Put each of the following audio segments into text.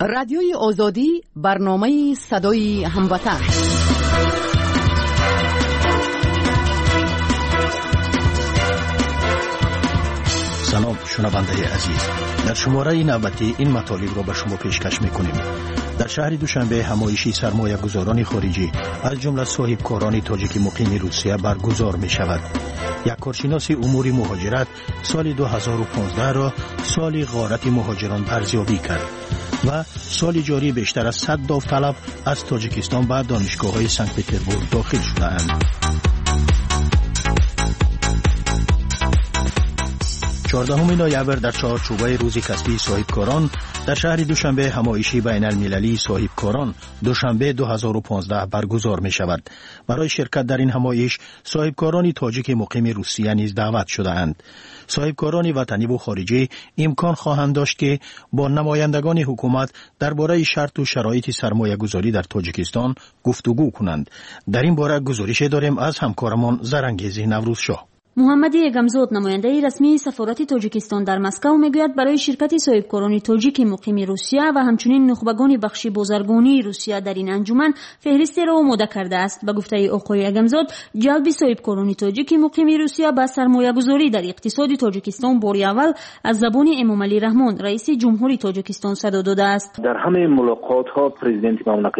رادیوی آزادی، برنامه صدای هموطن. سلام شنونده عزیز، در شماره نوبتی این مطالب را به شما پیشکش میکنیم. در شهر دوشنبه همایشی سرمایه گذاران خارجی از جمله صاحبکاران تاجیک مقیم روسیه برگزار می شود. یک کارشناس امور مهاجرت سال 2015 را سال غارت مهاجران ارزیابی کرد و سال جاری بیشتر از 100 داوطلب از تاجیکستان به دانشگاه‌های سنت پترزبورگ داخل شده‌اند. 14 نوامبر در چهارچوبه روز کسبی صاحبکاران در شهر دوشنبه همایشی بین المللی صاحبکاران دوشنبه 2015 برگزار می شود. برای شرکت در این همایش صاحبکاران تاجیک مقیم روسیه نیز دعوت شده اند. صاحبکاران وطنی و خارجی امکان خواهند داشت که با نمایندگان حکومت درباره شرط و شرایط سرمایه گذاری در تاجیکستان گفتگو کنند. در این باره گزارش داریم از همکارمان زرنگیز نوروز شاه. محمد یگمزود نماینده رسمی سفارت تاجیکستان در مسکو میگوید برای شرکت صاحبکاران تاجیک مقیم روسیه و همچنین نخبگان بخش بازرگانی روسیه در این انجمن فهرستی را آماده کرده است. به گفته آقای یگمزود، جلب صاحبکاران تاجیک مقیم روسیه به سرمایه‌گذاری در اقتصاد تاجیکستان باری اول از زبان امامعلی رحمان رئیس جمهوری تاجیکستان صدا داده است. در همه ملاقات‌ها پرزیدنت مملکت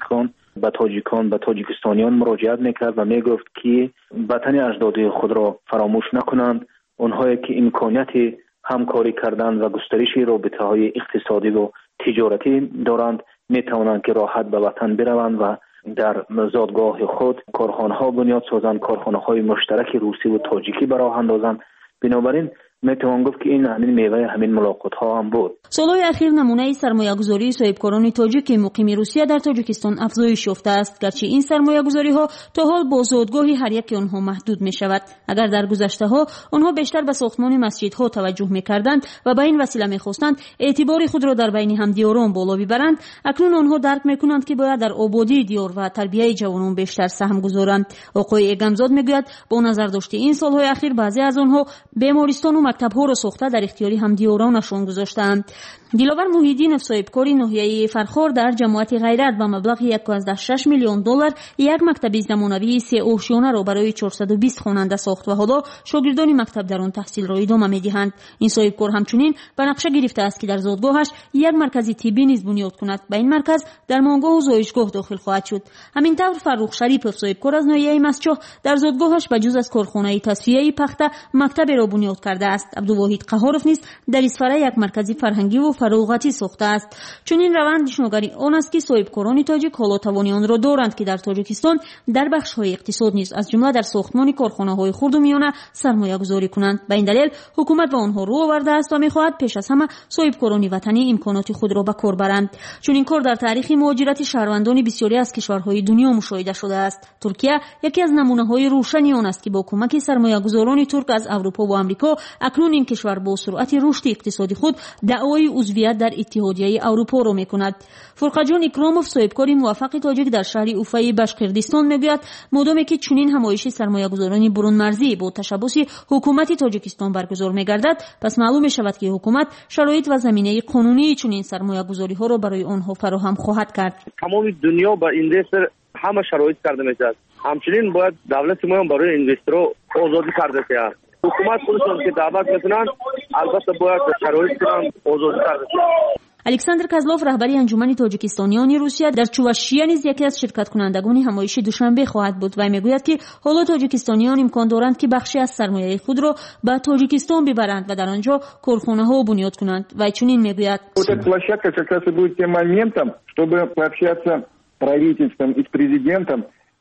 تاجیکان به تاجیکستانیان مراجعت میکرد و میگفت که وطن اجدادی خود را فراموش نکنند. اونهایی که امکانیت همکاری کردن و گسترش رابطه‌های اقتصادی و تجارتی دارند میتوانند که راحت به وطن بروند و در زادگاه خود کارخانه‌ها بنیاد سازند، کارخانه‌های مشترک روسی و تاجیکی به راه اندازند. بنابراین میتوان گفت که این همین میوه همین ملاقات‌ها هم بود. سالهای اخیر نمونه سرمایه‌گذاری صاحبکاران تاجیک مقیم روسیه در تاجیکستان افزایش یافته است، گرچه این سرمایه‌گذاری‌ها تا حال با زادگاهی هر یک آنها محدود می‌شود. اگر در گذشته‌ها آنها بیشتر به ساختمان مسجدها توجه می‌کردند و به این وسیله می‌خواستند اعتبار خود را در بین همدیاران بالا ببرند، اکنون آنها درک می‌کنند که باید در آبادی دیار و تربیت جوانان بیشتر سهم گذارند. آقای اگمزاد می‌گوید با نظر داشته این سال‌های اخیر بعضی از آنها بیمارستان و مکتب‌ها را ساخته در اختیاری همدیارانشان گذاشتند. دلاور محیدینов صاحبکار ناحیه فرخار در جماعت غیرت با مبلغ 1.6 میلیون دلار یک مکتب زمانوی 3 آشیانه را برای 420 خواننده ساخت و حالا شاگردان مکتب در آن تحصیل را ادامه می‌دهند. این صاحبکار همچنین به نقشه گرفته است که در زادگاهش یک مرکز طبی نیز بنیاد کند. به این مرکز درمانگاه و زایشگاه داخل خواهد شد. همینطور فرخ شریپov صاحبکار از ناحیه مسجد در زادگاهش بجز از کارخانه تصفیه پخته مکتب را بنیاد کرده است. عبدالواحد قهارov نیز در اسفره یک مرکز فرهنگی و فراغتی ساخته است. چون این روند نشانگری آن است که صاحبکاران تاجیک حالا توانی آن را دارند که در تاجیکستان در بخش‌های اقتصاد نیز از جمله در ساختمان کارخانه‌های خرد و میانه سرمایه‌گذاری کنند. به این دلیل حکومت به آنها رو آورده است و می‌خواهد پیش از همه صاحبکاران وطنی امکانات خود را به کار برند. چون این کار در تاریخ مهاجرت شهروندان بسیاری از کشورهای دنیا مشاهده شده است. ترکیه یکی از نمونه‌های روشنی آن است که با کمک سرمایه‌گذاران ترک از اروپا و آمریکا اکنون این کشور با سرعت رشد اقتصادی خود دعوای عضویت در اتحادیه اروپا را می‌کند. فرقجان اکراموف صاحبکار موفق تاجیک در شهر اوفای بشقردستان میگوید مادامی که چنین همایش سرمایه‌گذاران برون مرزی با تشبث حکومت تاجیکستان برگزار می‌گردد، پس معلوم می‌شود که حکومت شرایط و زمینه قانونی چنین سرمایه‌گذاری‌ها را برای آنها فراهم خواهد کرد. تمام دنیا با این دستر همه شرایط کرده می‌شود. همچنین باید دولت ما برای اینوسترها آزادی کرده شود. حکومت خودشون که دعوت میکنن البته باید شرایط کنن آزادی کرده. الکساندر کازلوف رهبری انجمن تاجیکستانیان روسیه در چواشیه نیز یکی از شرکت کنندگان همایش دوشنبه خواهد بود و میگوید که حالا تاجیکستانیان امکان دارند که بخشی از سرمایه خود را به تاجیکستان ببرند و در آنجا کارخانه‌ها بنیاد کنند و چنین میگوید площадка как раз и будет тем моментом, чтобы пообщаться с правительством и с президентом.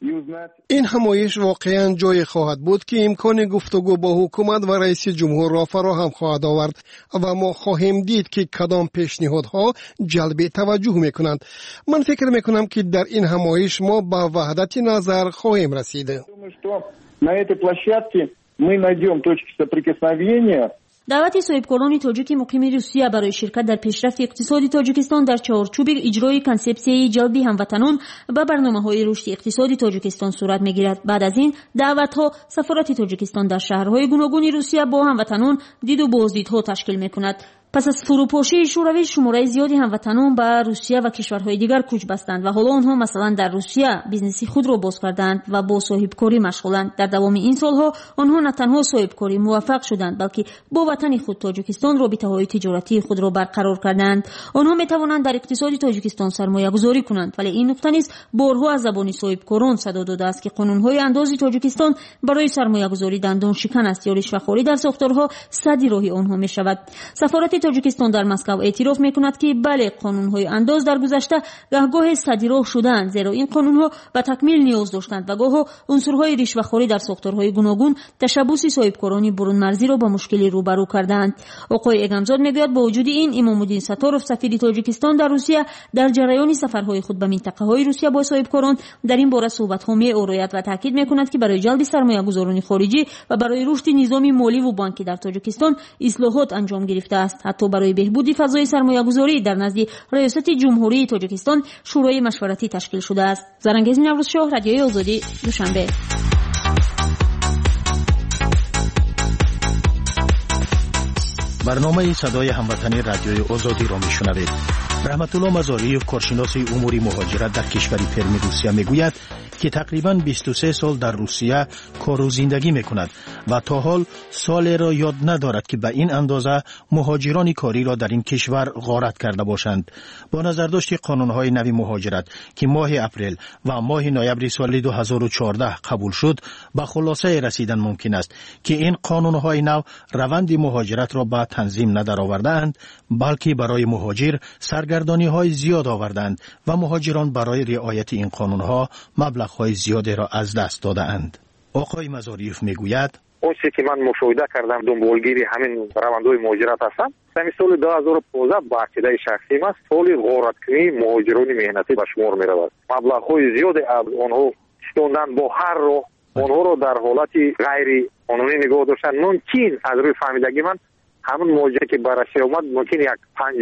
این همایش واقعا جای خواهد بود که امکان گفتگو با حکومت و رئیس جمهور را فراهم خواهد آورد و ما خواهیم دید که کدام پیشنهادها جلب توجه میکنند. من فکر میکنم که در این همایش ما با وحدت نظر خواهیم رسید. دعوت صاحبکاران تاجیک مقیم روسیه برای شرکت در پیشرفت اقتصادی تاجیکستان در چارچوب اجرای کنسپسیه جلب هموطنان و برنامه‌های رشد اقتصادی تاجیکستان صورت می‌گیرد. بعد از این دعوت‌ها سفارت تاجیکستان در شهرهای گوناگون روسیه با هموطنان دید و بازدیدها تشکیل می‌کند. پس از فروپاشی شوروی شماره زیادی هموطنان به روسیه و کشورهای دیگر کوچ بستند و حالا آنها مثلا در روسیه بیزنسی خود را باز کردند و با صاحبکاری مشغولند. در دوام این سالها آنها نه تنها صاحبکاری موفق شدند بلکه با وطن خود تاجیکستان رابطه‌های تجارتی خود را برقرار کردند. آنها می‌توانند در اقتصاد تاجیکستان سرمایه‌گذاری کنند، ولی این نکته نیز بارها از زبان صاحبکاران صدا داده است که قانون‌های اندازی تاجیکستان برای سرمایه‌گذاری دندان شکن است یا رشوه‌خواری در ساختارها صدی راهی آنها می‌شود. سفارت تاجیکستان در مسکو اعتراف می‌کند که بله، قانون‌های انداز در گذشته گاه صدی راه شدند، زیرا این قانون‌ها به تکمیل نیاز داشتند و گاه عنصرهای رشوه‌خواری در ساختارهای گوناگون تشبث صاحبکاران برون مرزی را با مشکلی روبرو کردند. آقای اگمزاد میگوید با وجود این امام‌الدین ستارov سفیر تاجیکستان در روسیه در جریان سفرهای خود به منطقه‌های روسیه با صاحبکاران در این باره صحبت‌ها می‌آورد و تاکید می‌کند که برای جلب سرمایه‌گذاران خارجی و برای رشد نظام مالی و بانکی در تاجیکستان اصلاحات انجام گرفته است. حتی برای بهبود فضای سرمایه‌گذاری در نزد ریاست جمهوری تاجیکستان شورای مشورتی تشکیل شده است. زرنگیز نوروزشاه، رادیوی آزادی، دوشنبه. برنامه صدای هموطنی رادیوی آزادی را میشنوید. رحمت الله مزاریف، کارشناس امور مهاجرت در کشور پرم روسیه میگوید که تقریباً 23 سال در روسیه کار و زندگی میکند و تا حال سالی را یاد ندارد که به این اندازه مهاجران کاری را در این کشور غارت کرده باشند. با نظرداشت قانونهای نوی مهاجرت که ماه اپریل و ماه نوامبر سال 2014 قبول شد، به خلاصه رسیدن ممکن است که این قانونهای نو روند مهاجرت را به تنظیم ندرآوردند، بلکه برای مهاجر سرگردانی‌های زیاد آوردند و مهاجران برای رعایت این قانونها مبلغ‌های زیادی را از دست دادند. آقای مزاریف میگوید اون چیزی که من مشاهده کردم دنبالگیری همین روندهای مهاجرت هستم. در سال 2015 با عقیده شخصی است سال غارتکنی مهاجران مهنتی به شمار می‌رود. مبلغ‌های زیادی از آنها ستوندن با هر راه آنها را در حالت غیر قانونی نگاه داشتن. ممکن از روی فهمیدگی من همون مهاجری که بررسی آمد ممکن یک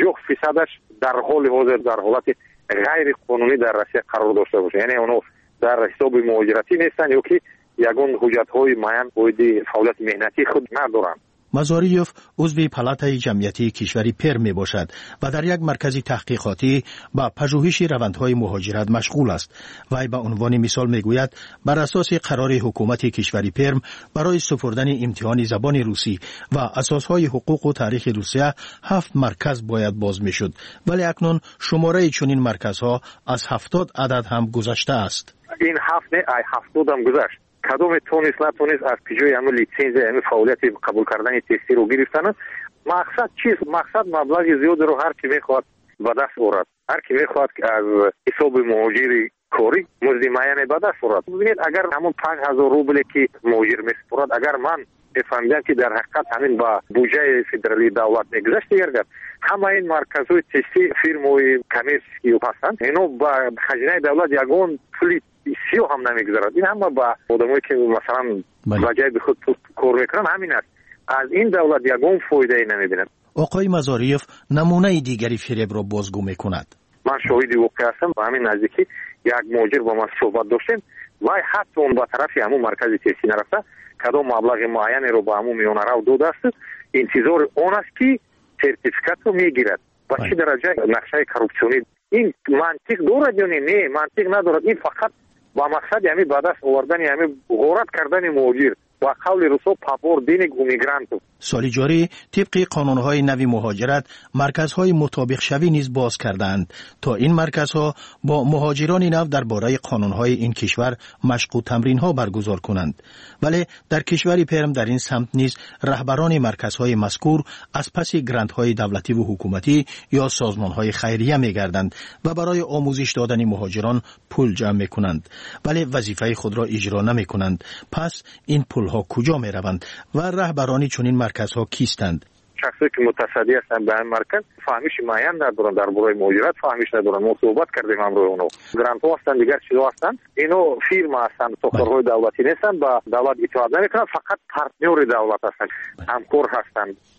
50% در حال حاضر در حالت غیر قانونی در روسیه قرار داشته باشه، یعنی اونها در حساب مهاجرتی نیستن یا که یگان حجت‌های معین باید فعالیت مهنتی خود ندارند. مزاریف عضو پالاتای جمعیتی کشوری پرم می باشد و در یک مرکز تحقیقاتی با پژوهش روندهای مهاجرت مشغول است. وی به عنوان مثال می گوید بر اساس قرار حکومت کشوری پرم برای سپردن امتحان زبان روسی و اساسهای حقوق و تاریخ روسیه 7 مرکز باید باز می شد، ولی اکنون شماره چنین مرکزها از 70 عدد هم گذشته است. این 7 نه 70 هم گذشت. کدام تونس نتونس از پیجای همه لیسنس همه فعالیت قبول کردن تستی رو گرفتن. مقصد چیست؟ مقصد مبلغ زیاد رو هر کی میخواد به دست آورد. هر کی میخواد که از حساب مهاجری کاری مزد معین به دست آورد. ببینید اگر همون 5000 روبل که مهاجر میسپرد، اگر من بفهمیدم که در حقیقت همین با بودجه فدرالی دولت میگذشت یارد، همه این مرکزهای تستی فرمای کمیرسکی هستند، اینو با خزینه دولت یگان پولی سیو هم نمیگذارد. این همه با آدمایی که مثلا وجای به خود کار میکنن همین است. از این دولت یگان فایده ای نمیبینن. آقای مزاریف نمونه دیگری فریب را بازگو میکند. من شاهد واقع هستم. با همین نزدیکی یک مهاجر با من صحبت داشتیم و حتی اون با طرفی همون مرکز تستی نرفته، کدام مبلغ معینی رو با همون میونه رو داده است، انتظار اون است که سرتیفیکات رو میگیرد. و چه درجه نقشه کورپسیونی این منطق دارد یا نه؟ منطق ندارد. این فقط با مقصد یعنی به دست آوردن یعنی غارت کردن مهاجر با قول روسو پاپور دینگ اومیگرانتو. سال جاری طبق قانونهای نوی مهاجرت مرکزهای مطابق شوی نیز باز کردند تا این مرکزها با مهاجران نو درباره قانونهای این کشور مشق و تمرینها برگزار کنند. ولی در کشور پرم در این سمت نیز رهبران مرکزهای مذکور از پس گرانت‌های دولتی و حکومتی یا سازمانهای خیریه می‌گردند و برای آموزش دادن مهاجران پول جمع می‌کنند، ولی وظیفه خود را اجرا نمی‌کنند. پس این پول‌ها کجا می‌روند و رهبران چنین مرکزها کیستند؟ شخصی که متصدی هستند به این مرکز فهمیش معین ندارن درباره مهاجرت، فهمیش ندارن. ما صحبت کردیم امروز اونو گرانت ها هستند، دیگر چیزا هستند. اینو فیرما هستند، ساختارهای دولتی نیستند، با دولت اطاعت نمیکنند، فقط پارتنر دولت هستند، همکار هستند.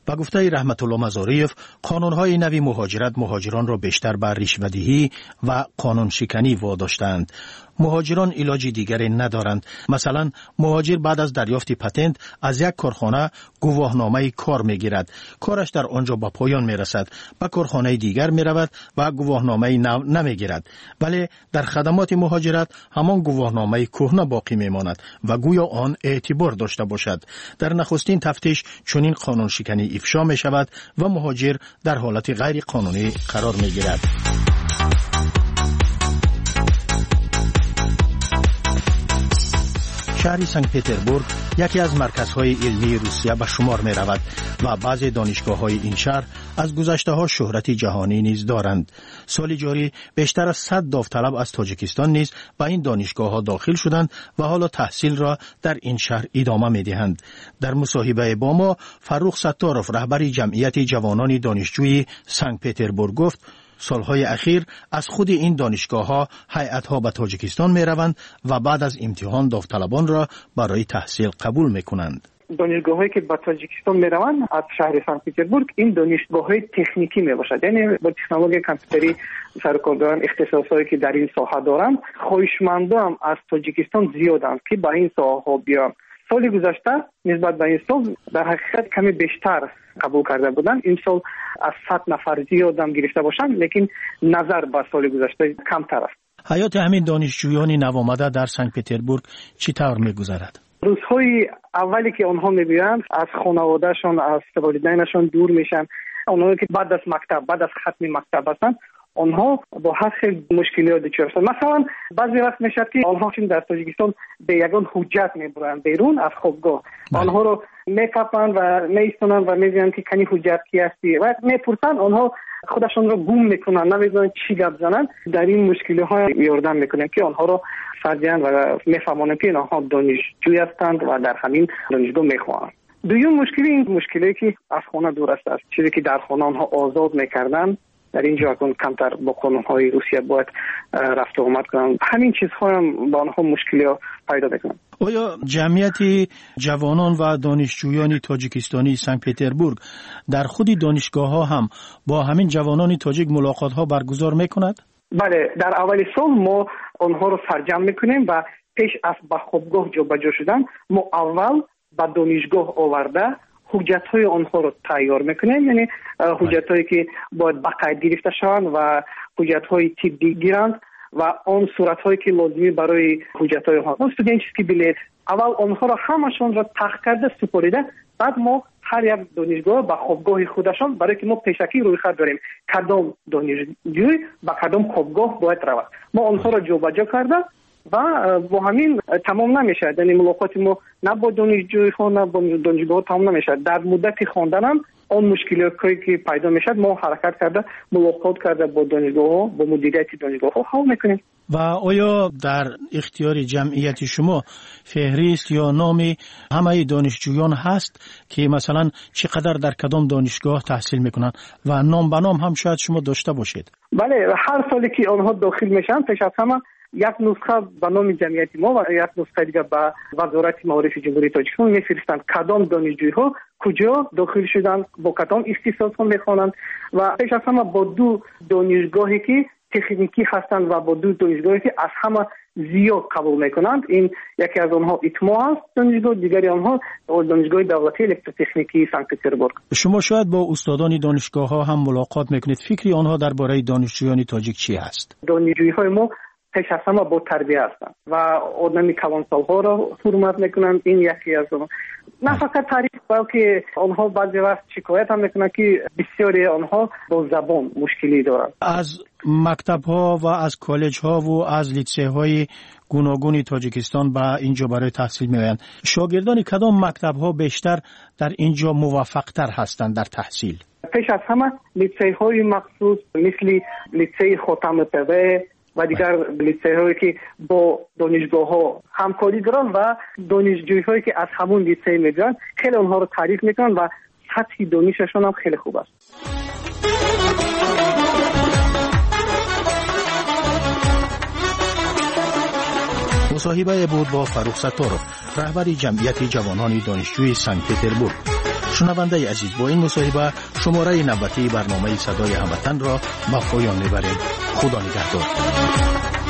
با گفته رحمت الله مزاریف، قانون‌های نوی مهاجرت مهاجران را بیشتر بر رشوه‌دهی و قانون شکنی واداشتند. مهاجران علاج دیگری ندارند. مثلا مهاجر بعد از دریافت پتنت از یک کارخانه گواهنامه کار میگیرد. کارش در آنجا به پایان میرسد. به کارخانه دیگر میرود و گواهنامه نمیگیرد. ولی در خدمات مهاجرت همان گواهنامه کهنه باقی میماند و گویا آن اعتبار داشته باشد. در نخستین تفتیش چنین قانون شکنی افشا می شود و مهاجر در حالت غیر قانونی قرار می گیرد. شهر سنت پتربورگ یکی از مرکزهای علمی روسیه به شمار می رود و بعضی دانشگاه‌های این شهر از گذشته‌ها شهرت جهانی نیز دارند. سال جاری بیشتر از 100 داوطلب از تاجیکستان نیز به این دانشگاه‌ها داخل شدند و حالا تحصیل را در این شهر ادامه می‌دهند. در مصاحبه با ما فروخ ستاروف رهبر جمعیت جوانان دانشجوی سنت پتربورگ گفت سالهای اخیر از خود این دانشگاه‌ها هیئت‌ها به تاجیکستان می‌روند و بعد از امتحان داوطلبان را برای تحصیل قبول می‌کنند. دانشگاه‌هایی که به تاجیکستان می‌روند از شهر سنت پتربورگ این دانشگاه‌های تکنیکی میباشد، یعنی با تکنولوژی کامپیوتری سرکارداران اختصاصایی که در این ساحه دارند. خواهشمندان هم از تاجیکستان زیادند که به این ساحه‌ها بیان. سال گذشته نسبت به این سال در حقیقت کمی بیشتر قبول کرده بودند. این سال از 100 نفر زیاد هم گرفته باشند، لیکن نظر به سال گذشته کمتر است. حیات همین دانشجویان نوآمده در سنت پتربورگ چطور می‌گذرد؟ روزهای اولی که آنها می‌بینند از خانواده‌شان، از والدینشان دور میشن. آنها که بعد از مکتب، بعد از ختم مکتب هستند، آنها با هر خیلی مشکلات دچار هستند. مثلا بعضی وقت میشه که آنها چون در تاجیکستان به یگان حجت میبرند بیرون از خوابگاه، آنها رو میکپند و میستونند و میگن که کنی حجت کی هستی و میپرسند. آنها خودشون رو گم میکنن، نمیدونن چی گپ زنن. در این مشکل‌ها یاردن میکنن که آنها رو فرجن و میفهمونن که آنها دانشجوی هستند و در همین دانشگاه میخوانند. دوم مشکلی این مشکلی که از خانه دور است، چیزی که در خانه آنها آزاد میکردن در اینجا اکنون کمتر با قانون‌های روسیه باید رفت و آمد کنند. همین چیزها هم با آنها مشکلی پیدا میکنند. آیا جمعیت جوانان و دانشجویان تاجیکستانی سنت پتربورگ در خود دانشگاه‌ها هم با همین جوانان تاجیک ملاقات‌ها برگزار میکند؟ بله، در اول سال ما آنها رو سرجم میکنیم و پیش از به خوابگاه جابجا شدن ما اول به دانشگاه آورده حجت‌های آنها رو تیار میکنیم، یعنی حجت‌هایی که باید به قید گرفته شوند و حجت‌های طبی گیرند و آن صورت‌هایی که لازمی برای حجت‌های آنها استودنتسکی بلیت. اول آنها را همشون را تحقیق کرده سپریده، بعد ما هر یک دانشگاه به خوابگاه خودشان، برای که ما پیشکی رویخط داریم کدام دانشجوی به کدام خوابگاه باید رود، ما آنها را جابجا کرده و با همین تمام نمیشه. یعنی ملاقات ما نه با دانشجوی خود نه با دانشگاه تمام نمیشه. در مدت خواندن هم آن مشکلاتی که پیدا میشه ما حرکت کرده ملاقات کرده با دانشگاه ها، با مدیریت دانشگاه ها حل میکنیم. و آیا در اختیار جمعیت شما فهرست یا نام همه دانشجویان هست که مثلا چقدر در کدام دانشگاه تحصیل میکنن و نام به نام هم شاید شما داشته باشید؟ بله، هر سالی که آنها داخل میشن پیش از همه یک نسخه به نام جمعیت ما و یک نسخه دیگه به وزارت معارف جمهوری تاجیکستان میفرستند کدام دانشجوی ها کجا داخل شدن، با کدام اختصاص ها میخوانند و پیش از همه با دو دانشگاهی که تکنیکی هستند و با دو دانشگاهی که از همه زیاد قبول میکنند. این یکی از آنها ایتما است دانشگاه، دیگری آنها دانشگاه دولتی الکتروتکنیکی سنت پتربورگ. شما شاید با استادان دانشگاه ها هم ملاقات میکنید، فکری آنها درباره دانشجویان تاجیک چی است؟ دانشجوی های ما پیش از همه با تربیه هستند و آدمی کوانسال‌ها را حرمت میکنند. این یکی از آنها. نه فقط تعریف، بلکه آنها بعضی وقت شکایت هم میکنند که بسیاری آنها با زبان مشکلی دارند. از مکتب‌ها و از کالج‌ها و از لیسه‌های گوناگون تاجیکستان به اینجا برای تحصیل می‌آیند. شاگردان کدام مکتب‌ها بیشتر در اینجا موفق‌تر هستند در تحصیل؟ پیش از همه لیسه‌های مخصوص مثل لیسه خاتم پدر و دیگر لیسه‌هایی که با دانشگاه‌ها همکاری دارن و دانشجوی‌هایی که از همون لیسه می‌آیند خیلی آنها رو تعریف می‌کنن و سطح دانششون هم خیلی خوب است. مصاحبه بود با فروخ ستاروف رهبر جمعیت جوانان دانشجوی سنت پتربورگ. شنونده عزیز، با این مصاحبه شماره نوبتی برنامه صدای هموطن را به پایان میبریم. خدا نگهدار.